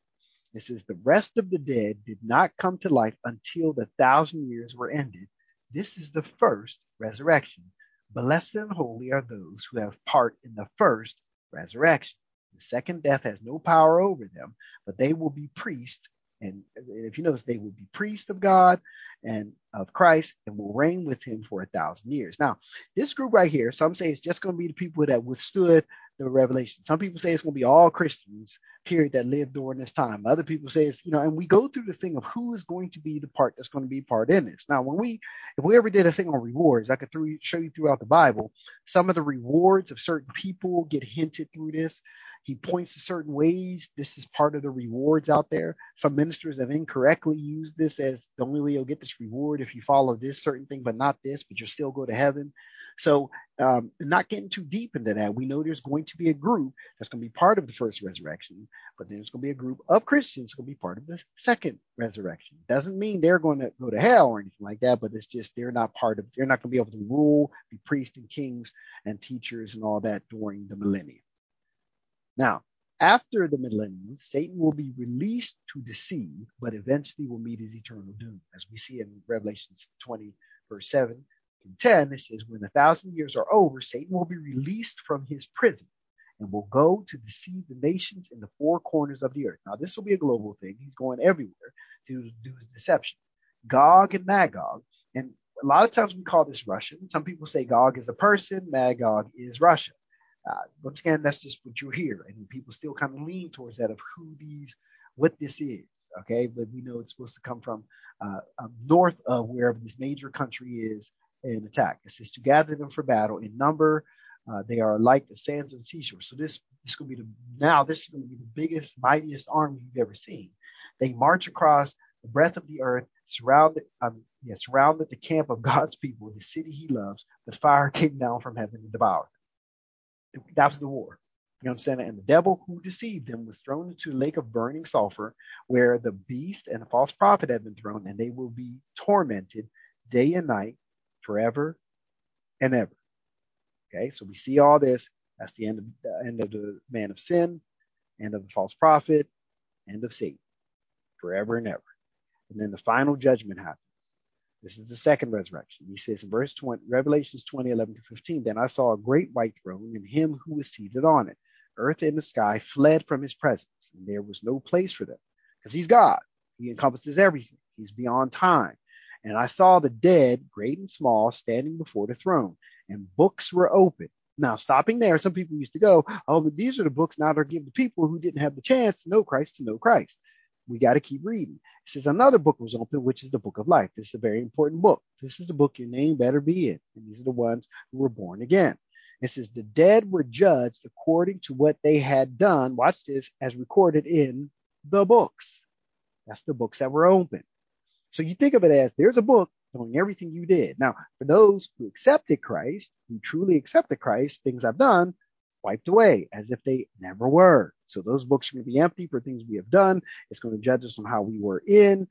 It says the rest of the dead did not come to life until the 1,000 years were ended. This is the first resurrection. Blessed and holy are those who have part in the first resurrection. The second death has no power over them, but they will be priests. And if you notice, they will be priests of God and of Christ and will reign with him for 1,000 years. Now, this group right here, some say it's just going to be the people that withstood the revelation. Some people say it's going to be all Christians, period, that lived during this time. Other people say it's, and we go through the thing of who is going to be the part that's going to be part in this. Now, if we ever did a thing on rewards, I could show you throughout the Bible, some of the rewards of certain people get hinted through this. He points to certain ways. This is part of the rewards out there. Some ministers have incorrectly used this as the only way you'll get this reward if you follow this certain thing, but not this, but you'll still go to heaven. So not getting too deep into that, we know there's going to be a group that's going to be part of the first resurrection, but then there's going to be a group of Christians going to be part of the second resurrection. Doesn't mean they're going to go to hell or anything like that, but it's just they're not going to be able to rule, be priests and kings and teachers and all that during the millennium. Now, after the millennium, Satan will be released to deceive, but eventually will meet his eternal doom. As we see in Revelation 20, verse 7-10, it says, when 1,000 years are over, Satan will be released from his prison and will go to deceive the nations in the four corners of the earth. Now, this will be a global thing. He's going everywhere to do his deception. Gog and Magog, and a lot of times we call this Russian. Some people say Gog is a person, Magog is Russia. Once again, that's just what you hear, and people still kind of lean towards that of what this is. Okay, but we know it's supposed to come from north of wherever this major country is in attack. It says to gather them for battle in number. They are like the sands of the seashore. So this is going to be the biggest, mightiest army you've ever seen. They march across the breadth of the earth, surrounded the camp of God's people, the city he loves. But fire came down from heaven and devoured them. That was the war. You understand? And the devil who deceived them was thrown into the lake of burning sulfur, where the beast and the false prophet have been thrown, and they will be tormented day and night forever and ever. Okay, so we see all this. That's the end of the man of sin, end of the false prophet, end of Satan, forever and ever. And then the final judgment happens. This is the second resurrection. He says in verse 20, Revelations 20:11-15, then I saw a great white throne and him who was seated on it. Earth and the sky fled from his presence, and there was no place for them. Because he's God. He encompasses everything. He's beyond time. And I saw the dead, great and small, standing before the throne, and books were open. Now, stopping there, some people used to go, oh, but these are the books now that are given to people who didn't have the chance to know Christ. We got to keep reading. It says another book was opened, which is the book of life. This is a very important book. This is the book your name better be in. And these are the ones who were born again. It says the dead were judged according to what they had done. Watch this, as recorded in the books. That's the books that were open. So you think of it as there's a book showing everything you did. Now, for those who accepted Christ, who truly accepted Christ, things I've done wiped away as if they never were. So those books are going to be empty for things we have done. It's going to judge us on how we were in,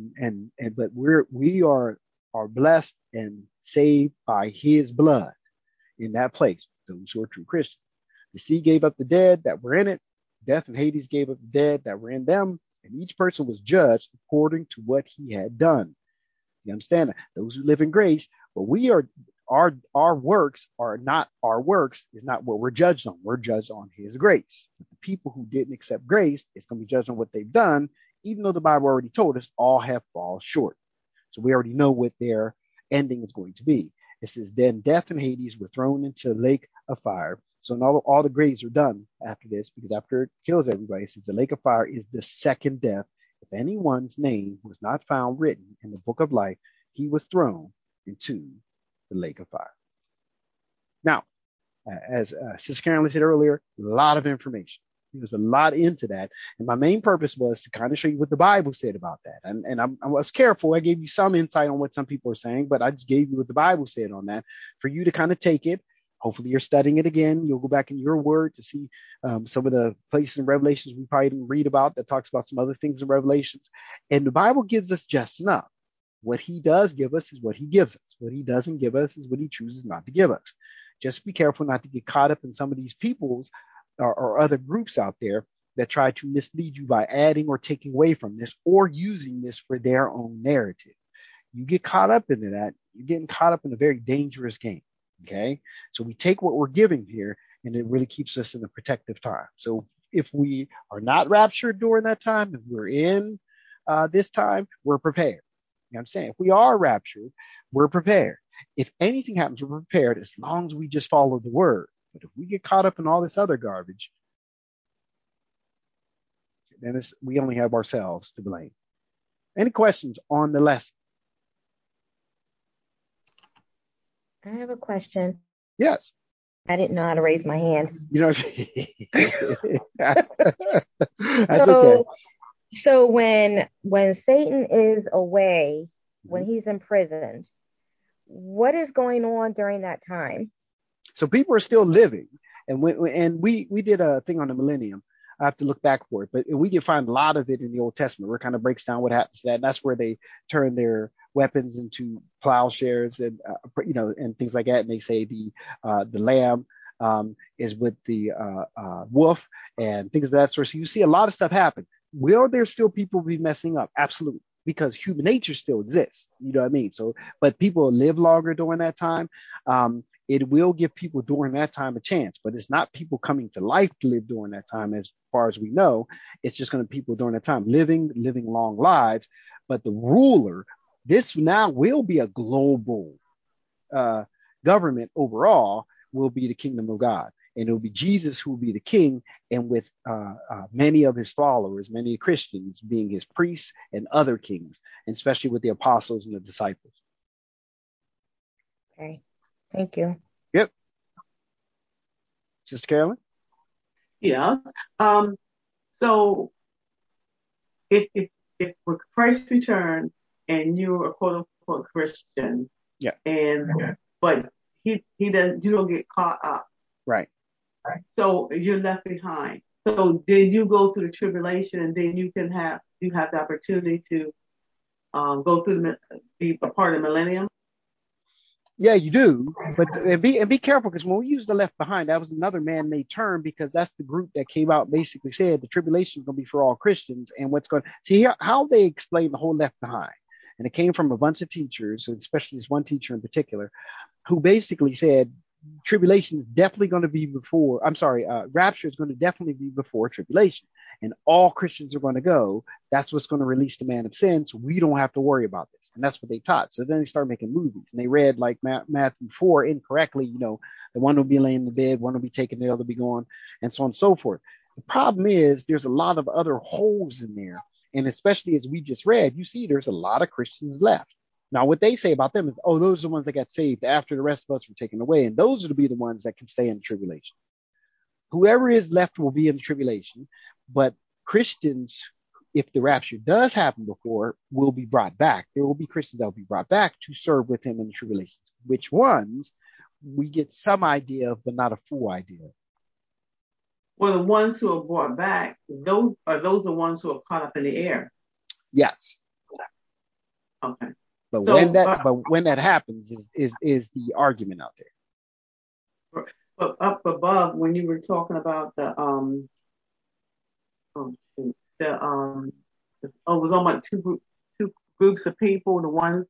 but we are blessed and saved by his blood in that place, those who are true Christians. The sea gave up the dead that were in it. Death and Hades gave up the dead that were in them. And each person was judged according to what he had done. You understand that? Those who live in grace, but we are our works are not our works is not what we're judged on. We're judged on his grace. But the people who didn't accept grace, it's going to be judged on what they've done, even though the Bible already told us all have fallen short. So we already know what their ending is going to be. It says, then death and Hades were thrown into the lake of fire. So all the graves are done after this, because after it kills everybody, it says the lake of fire is the second death. If anyone's name was not found written in the book of life, he was thrown into the lake of fire. Now, as Sister Carolyn said earlier, a lot of information. There's a lot into that. And my main purpose was to kind of show you what the Bible said about that. And I was careful. I gave you some insight on what some people are saying, but I just gave you what the Bible said on that for you to kind of take it. Hopefully you're studying it again. You'll go back in your word to see some of the places in Revelations we probably didn't read about that talks about some other things in Revelations. And the Bible gives us just enough. What he does give us is what he gives us. What he doesn't give us is what he chooses not to give us. Just be careful not to get caught up in some of these people's or other groups out there that try to mislead you by adding or taking away from this or using this for their own narrative. You get caught up into that, you're getting caught up in a very dangerous game. Okay. So we take what we're giving here and it really keeps us in a protective time. So if we are not raptured during that time, if we're in this time, we're prepared. You know what I'm saying? If we are raptured, we're prepared. If anything happens, we're prepared as long as we just follow the word. But if we get caught up in all this other garbage, then we only have ourselves to blame. Any questions on the lesson? I have a question. Yes. I didn't know how to raise my hand. You know, that's so, okay. So when Satan is away, when he's imprisoned, what is going on during that time? So people are still living, and we did a thing on the millennium. I have to look back for it, but we can find a lot of it in the Old Testament, where it kind of breaks down what happens to that. And that's where they turn their weapons into plowshares and and things like that. And they say the lamb is with the wolf and things of that sort. So you see a lot of stuff happen. Will there still people be messing up? Absolutely, because human nature still exists. You know what I mean? So, but people live longer during that time. It will give people during that time a chance, but it's not people coming to life to live during that time, as far as we know. It's just going to be people during that time living long lives. But the ruler, this now will be a global government overall, will be the kingdom of God. And it will be Jesus who will be the king, and with many of his followers, many Christians being his priests and other kings, and especially with the apostles and the disciples. Okay. Thank you. Yep. Sister Carolyn? Yes. So if when Christ returned and you're a quote unquote Christian, yeah, but he doesn't, you don't get caught up. Right. So you're left behind. So then you go through the tribulation, and then you have the opportunity to go through be a part of the millennium. Yeah, you do, but be careful, because when we use the left behind, that was another man-made term, because that's the group that came out basically said the tribulation is going to be for all Christians, and what's going to see here how they explain the whole left behind, and it came from a bunch of teachers, especially this one teacher in particular, who basically said tribulation is definitely going to be before. Rapture is going to definitely be before tribulation, and all Christians are going to go. That's what's going to release the man of sin, so we don't have to worry about this. And that's what they taught. So then they started making movies, and they read like Matthew 4 incorrectly. The one will be laying in the bed, one will be taken, the other will be gone, and so on and so forth. The problem is there's a lot of other holes in there, and especially as we just read, you see there's a lot of Christians left. Now, what they say about them is, oh, those are the ones that got saved after the rest of us were taken away, and those are to be the ones that can stay in the tribulation. Whoever is left will be in the tribulation, but Christians, if the rapture does happen before, will be brought back. There will be Christians that will be brought back to serve with him in the tribulations. Which ones, we get some idea of, but not a full idea. Well, the ones who are brought back, those are the ones who are caught up in the air. Yes. Okay. But when that happens is the argument out there. But up above, when you were talking about oh shoot, it was on like two groups of people. The ones,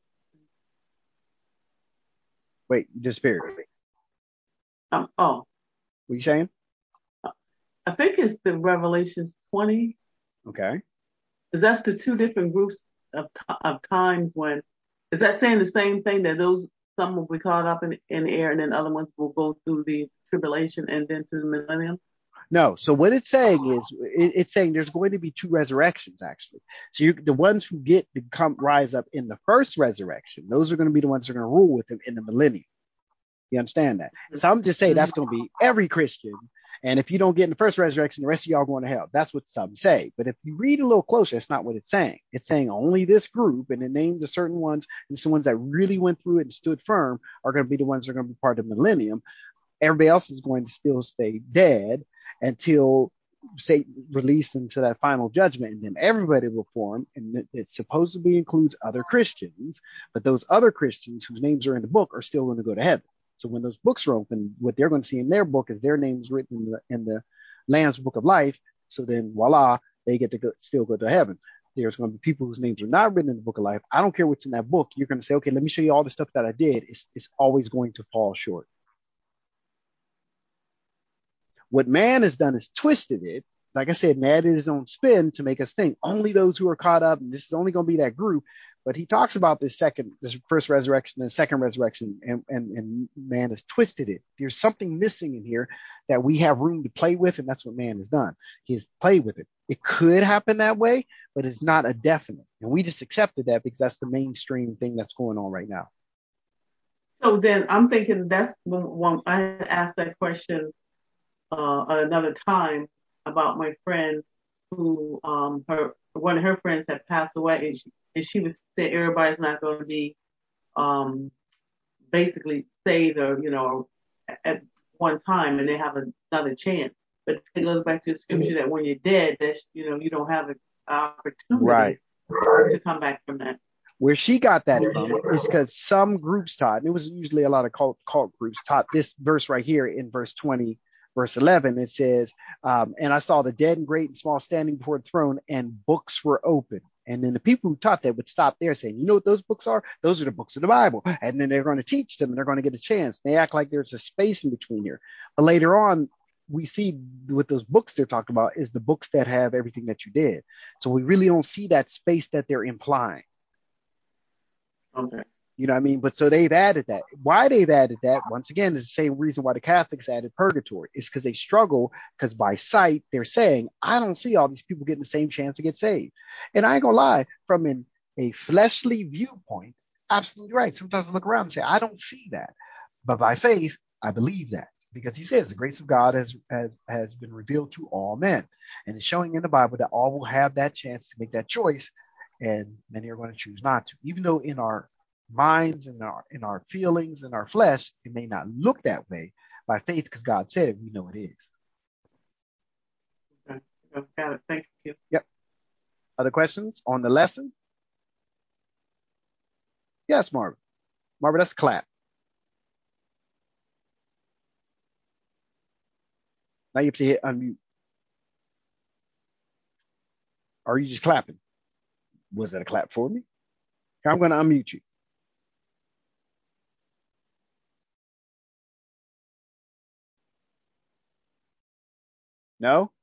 Wait, you disappeared. oh, What are you saying? I think it's the Revelations 20. Okay. Is that's the two different groups of times when, is that saying the same thing, that those some will be caught up in the air and then other ones will go through the tribulation and then to the millennium? No. So what it's saying is, it's saying there's going to be two resurrections actually. So the ones who get to come rise up in the first resurrection, those are going to be the ones that are going to rule with him in the millennium. You understand that? Some just say Mm-hmm. that's going to be every Christian. And if you don't get in the first resurrection, the rest of y'all going to hell. That's what some say. But if you read a little closer, it's not what it's saying. It's saying only this group, and it names the certain ones, and some ones that really went through it and stood firm are going to be the ones that are going to be part of the millennium. Everybody else is going to still stay dead until Satan released into that final judgment, and then everybody will form, and it supposedly includes other Christians, but those other Christians whose names are in the book are still going to go to heaven. So when those books are open, what they're going to see in their book is their names written in the Lamb's Book of Life. So then, voila, they get to still go to heaven. There's going to be people whose names are not written in the Book of Life. I don't care what's in that book. You're going to say, okay, let me show you all the stuff that I did. It's always going to fall short. What man has done is twisted it, like I said, and added his own spin to make us think only those who are caught up, and this is only going to be that group. But he talks about this first resurrection, and second resurrection, and man has twisted it. There's something missing in here that we have room to play with, and that's what man has done. He has played with it. It could happen that way, but it's not a definite. And we just accepted that because that's the mainstream thing that's going on right now. So then I'm thinking that's when I had asked that question at another time about my friend who her one of her friends had passed away, and she was saying everybody's not going to be um, basically saved, or at one time, and they have another chance. But it goes back to the scripture that when you're dead, that you don't have an opportunity Right. to come back from that. Where she got that from is because some groups taught, and it was usually a lot of cult groups taught this verse right here in verse 20, verse 11. It says, and I saw the dead and great and small standing before the throne, and books were open. And then the people who taught that would stop there saying, you know what those books are? Those are the books of the Bible. And then they're going to teach them and they're going to get a chance. They act like there's a space in between here. But later on, we see what those books they're talking about is the books that have everything that you did. So we really don't see that space that they're implying. Okay. You know what I mean? But so they've added that. Why they've added that, once again, is the same reason why the Catholics added purgatory. It's because they struggle, because by sight, they're saying, I don't see all these people getting the same chance to get saved. And I ain't going to lie, from a fleshly viewpoint, absolutely right. Sometimes I look around and say, I don't see that. But by faith, I believe that. Because he says the grace of God has been revealed to all men. And it's showing in the Bible that all will have that chance to make that choice. And many are going to choose not to. Even though in our minds and in our feelings and our flesh, it may not look that way. By faith, because God said it, we know it is. Okay. Got it. Thank you. Yep. Other questions on the lesson? Yes, Marvin. Marvin, that's a clap. Now you have to hit unmute. Or are you just clapping? Was that a clap for me? I'm going to unmute you. No?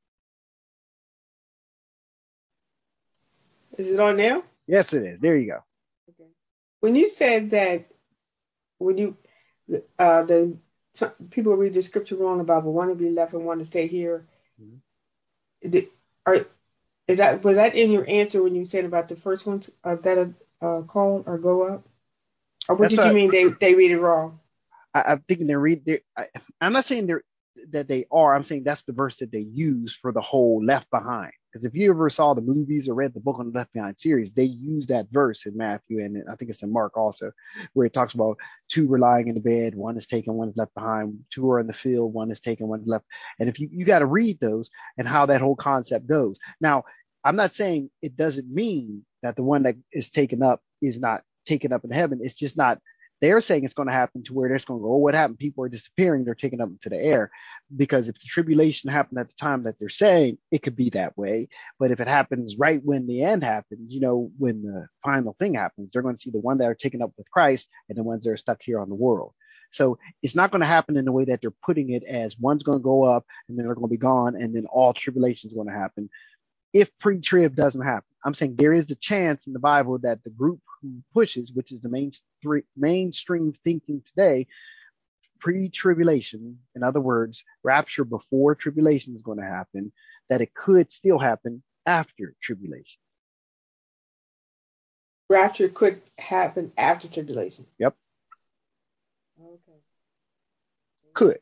Is it on now? Yes, it is. There you go. Okay. When you said that, when you the people read the scripture wrong about, but one to be left and one to stay here. Mm-hmm. Was that in your answer when you said about the first one that call or go up, or what did you mean they read it wrong? I'm thinking I'm not saying that they are. I'm saying that's the verse that they use for the whole Left Behind. Because if you ever saw the movies or read the book on the Left Behind series, they use that verse in Matthew, and I think it's in Mark also, where it talks about two were lying in the bed, one is taken, one is left behind, two are in the field, one is taken, one is left. And if you got to read those and how that whole concept goes. Now, I'm not saying it doesn't mean that the one that is taken up is not taken up in heaven. It's just not They're saying it's going to happen to where they're going to go, oh, what happened? People are disappearing. They're taken up into the air. Because if the tribulation happened at the time that they're saying, it could be that way. But if it happens right when the end happens, when the final thing happens, they're going to see the one that are taken up with Christ and the ones that are stuck here on the world. So it's not going to happen in the way that they're putting it, as one's going to go up and then they're going to be gone and then all tribulation is going to happen. If pre-trib doesn't happen, I'm saying there is the chance in the Bible that the group who pushes, which is the mainstream thinking today, pre-tribulation, in other words, rapture before tribulation is going to happen, that it could still happen after tribulation. Rapture could happen after tribulation. Yep. Okay. Could.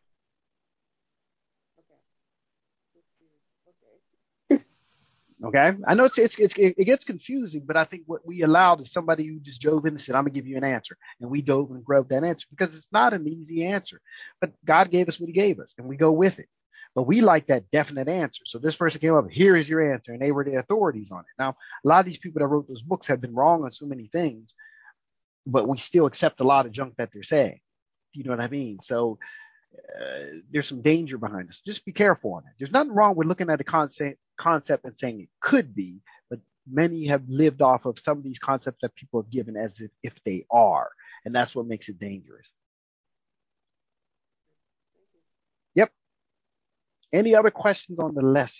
Okay. I know it gets confusing, but I think what we allowed is somebody who just dove in and said, I'm gonna give you an answer. And we dove and grubbed that answer because it's not an easy answer. But God gave us what he gave us and we go with it. But we like that definite answer. So this person came up, here is your answer, and they were the authorities on it. Now, a lot of these people that wrote those books have been wrong on so many things, but we still accept a lot of junk that they're saying. You know what I mean? So there's some danger behind this. Just be careful on it. There's nothing wrong with looking at a concept and saying it could be, but many have lived off of some of these concepts that people have given as if they are, and that's what makes it dangerous. Yep. Any other questions on the lesson?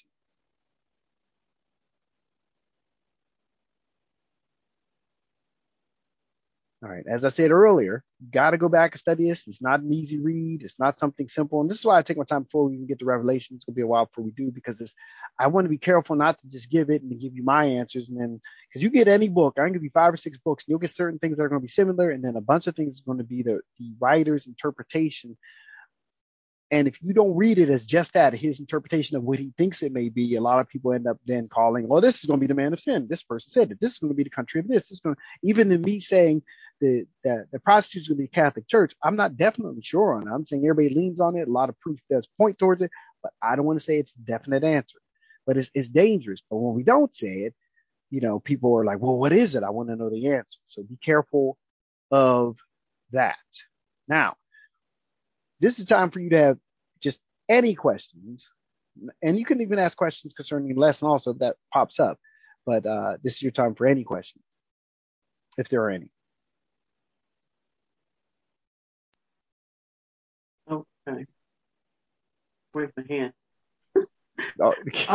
All right. As I said earlier, you got to go back and study this. It's not an easy read. It's not something simple. And this is why I take my time before we even get to Revelation. It's going to be a while before we do, because I want to be careful not to just give it and give you my answers. And then, because you get any book, I can give you 5 or 6 books, and you'll get certain things that are going to be similar. And then a bunch of things is going to be the writer's interpretation. And if you don't read it as just that, his interpretation of what he thinks it may be, a lot of people end up then calling, well, this is going to be the man of sin. This person said that this is going to be the country of this. This is going to, even in me saying the prostitute is going to be a Catholic church, I'm not definitely sure on it. I'm saying everybody leans on it. A lot of proof does point towards it, but I don't want to say it's a definite answer. But it's dangerous. But when we don't say it, people are like, well, what is it? I want to know the answer. So be careful of that. Now, this is time for you to have just any questions. And you can even ask questions concerning the lesson also if that pops up. But this is your time for any questions, if there are any. Okay. Raise the hand. Oh.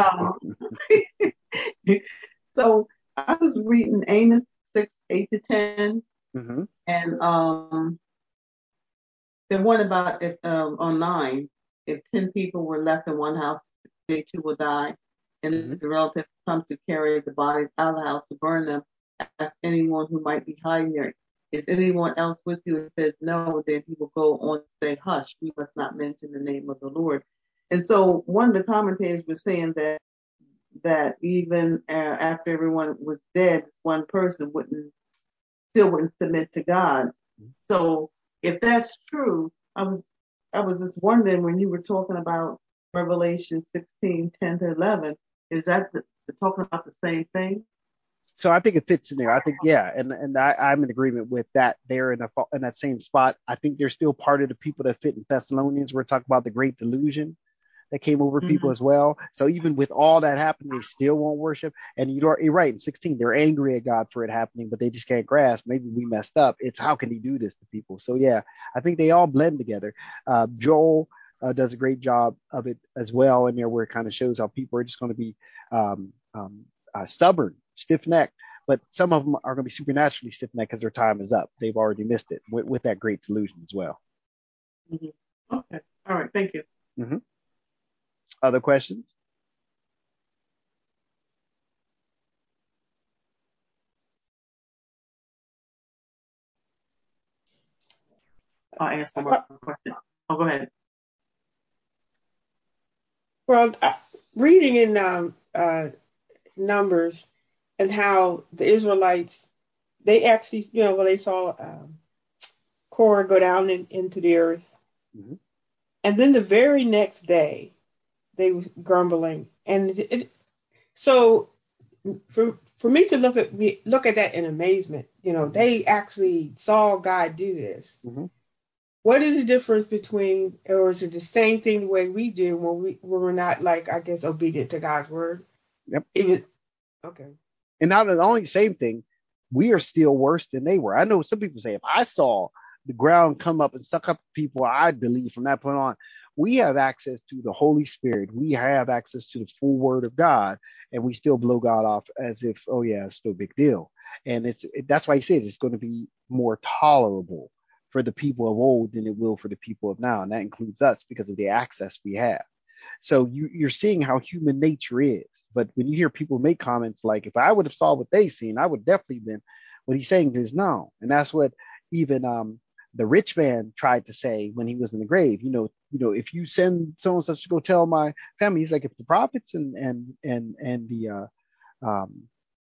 So I was reading Amos 6:8-10, Mm-hmm. and the one about if on 9, if 10 people were left in one house, they too will die, and Mm-hmm. if the relative comes to carry the bodies out of the house to burn them, ask anyone who might be hiding there, is anyone else with you? And says no, then he will go on to say, hush, we must not mention the name of the Lord. And so one of the commentators was saying that even after everyone was dead, one person still wouldn't submit to God. So if that's true, I was just wondering, when you were talking about Revelation 16:10-11, is that talking about the same thing? So I think it fits in there. I think, yeah, and I'm in agreement with that. They're in that same spot. I think they're still part of the people that fit in Thessalonians. We're talking about the great delusion that came over people as well. So even with all that happening, they still won't worship. And you're right, in 16, they're angry at God for it happening, but they just can't grasp. Maybe we messed up. It's how can he do this to people? So yeah, I think they all blend together. Joel does a great job of it as well in there, where it kind of shows how people are just going to be stubborn, stiff-necked. But some of them are going to be supernaturally stiff-necked because their time is up. They've already missed it with that great delusion as well. Mm-hmm. Okay. All right. Thank you. Mm-hmm. Other questions? I'll ask one more question. Oh, go ahead. Well, reading in Numbers and how the Israelites, they actually, when they saw Korah go down into the earth, Mm-hmm. and then the very next day they were grumbling, and so for me to look at that in amazement, they actually saw God do this. Mm-hmm. What is the difference between, or is it the same thing the way we do when we're not, like, I guess, obedient to God's word? Yep. Okay. And not the only same thing, we are still worse than they were. I know some people say if I saw the ground come up and suck up people, I believe from that point on, we have access to the Holy Spirit. We have access to the full word of God, and we still blow God off as if, oh yeah, it's no big deal. And that's why he said it's going to be more tolerable for the people of old than it will for the people of now. And that includes us because of the access we have. So you're seeing how human nature is. But when you hear people make comments like, if I would have saw what they seen, I would definitely been. What he's saying is no, and that's what even the rich man tried to say when he was in the grave. If you send so and such to go tell my family, he's like, if the prophets and the um,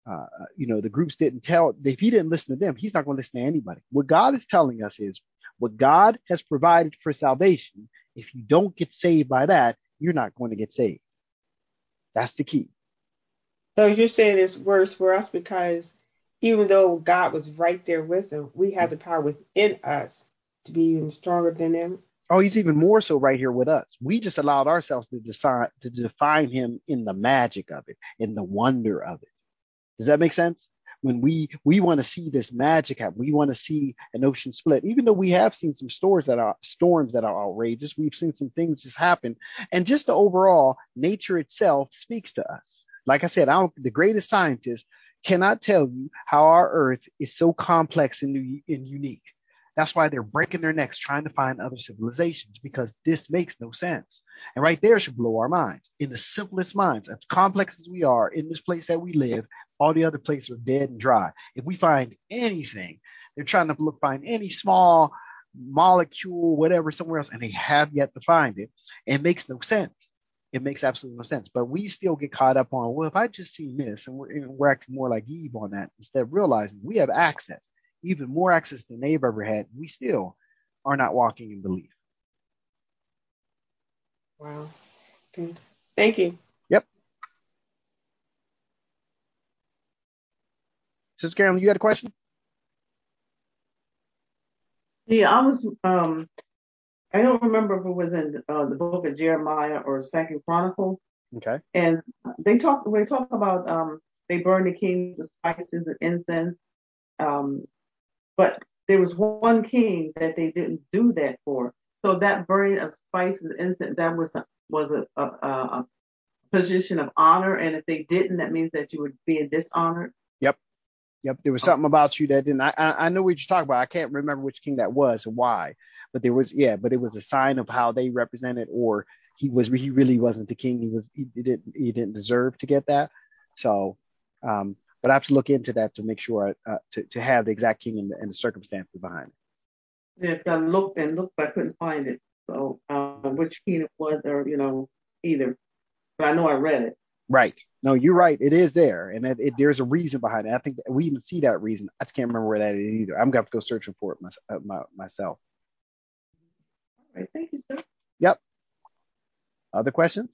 the groups didn't tell, if he didn't listen to them, he's not going to listen to anybody. What God is telling us is what God has provided for salvation. If you don't get saved by that, you're not going to get saved. That's the key. So you're saying it's worse for us because even though God was right there with them, we have the power within us to be even stronger than them. Oh, he's even more so right here with us. We just allowed ourselves to define him in the magic of it, in the wonder of it. Does that make sense? When we want to see this magic happen, we want to see an ocean split. Even though we have seen some storms that are outrageous, we've seen some things just happen, and just the overall nature itself speaks to us. Like I said, the greatest scientist cannot tell you how our Earth is so complex and unique. That's why they're breaking their necks trying to find other civilizations, because this makes no sense. And right there should blow our minds. In the simplest minds, as complex as we are, in this place that we live, all the other places are dead and dry. If we find anything, they're trying to find any small molecule, whatever, somewhere else, and they have yet to find it. It makes no sense. It makes absolutely no sense. But we still get caught up on, well, if I just seen this, and we're acting more like Eve on that, instead of realizing we have access, even more access than they've ever had. We still are not walking in belief. Wow. Good. Thank you. Yep. Sister Carolyn, you had a question? Yeah, I don't remember if it was in the book of Jeremiah or Second Chronicles. Okay. And we talk about they burn the king with spices and incense. But there was one king that they didn't do that for. So that burning of spices and incense, that was a position of honor. And if they didn't, that means that you were being dishonored. Yep. There was something about you that didn't. I know what you're talking about. I can't remember which king that was and why, but it was a sign of how they represented, or he really wasn't the king. He didn't deserve to get that. So, but I have to look into that to make sure to have the exact king and the circumstances behind it. If I looked and looked, but I couldn't find it. So which king it was, or either. But I know I read it. Right. No, you're right. It is there, and there's a reason behind it. I think that we even see that reason. I just can't remember where that is either. I'm gonna have to go searching for it myself. All right. Thank you, sir. Yep. Other questions?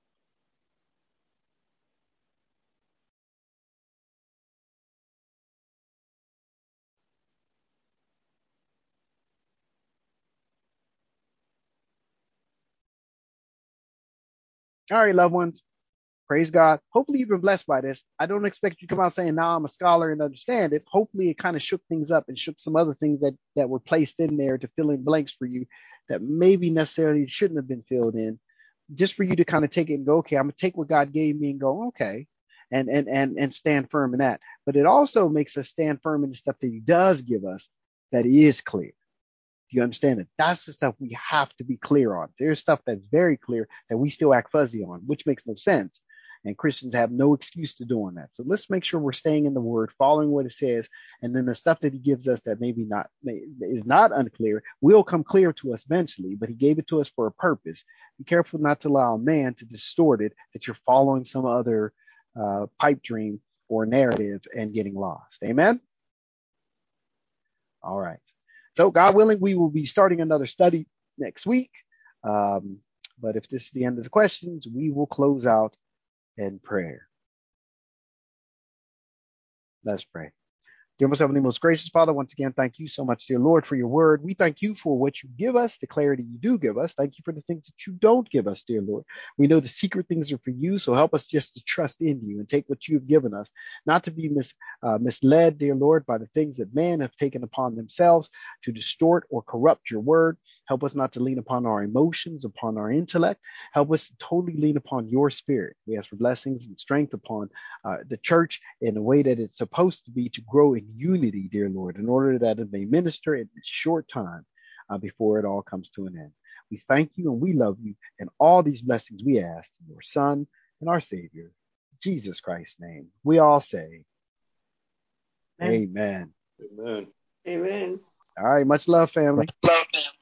All right, loved ones. Praise God. Hopefully you've been blessed by this. I don't expect you to come out saying now I'm a scholar and understand it. Hopefully it kind of shook things up and shook some other things that were placed in there to fill in blanks for you that maybe necessarily shouldn't have been filled in. Just for you to kind of take it and go, okay, I'm gonna take what God gave me and go, okay, and stand firm in that. But it also makes us stand firm in the stuff that He does give us that is clear. Do you understand it? That's the stuff we have to be clear on. There's stuff that's very clear that we still act fuzzy on, which makes no sense. And Christians have no excuse to doing that. So let's make sure we're staying in the Word, following what it says, and then the stuff that He gives us that is not unclear will come clear to us eventually. But He gave it to us for a purpose. Be careful not to allow man to distort it, that you're following some other pipe dream or narrative and getting lost. Amen. All right. So God willing, we will be starting another study next week. But if this is the end of the questions, we will close out in prayer. Let's pray. Dear most heavenly, most gracious Father, once again, thank you so much, dear Lord, for your word. We thank you for what you give us, the clarity you do give us. Thank you for the things that you don't give us, dear Lord. We know the secret things are for you, so help us just to trust in you and take what you've given us, not to be misled, dear Lord, by the things that man have taken upon themselves to distort or corrupt your word. Help us not to lean upon our emotions, upon our intellect. Help us to totally lean upon your spirit. We ask for blessings and strength upon the church in a way that it's supposed to be, to grow in unity, dear Lord, in order that it may minister in this short time before it all comes to an end. We thank you and we love you, and all these blessings we ask in your Son and our Savior, Jesus Christ's name. We all say, Amen. Amen. Amen. All right, much love, family. Love.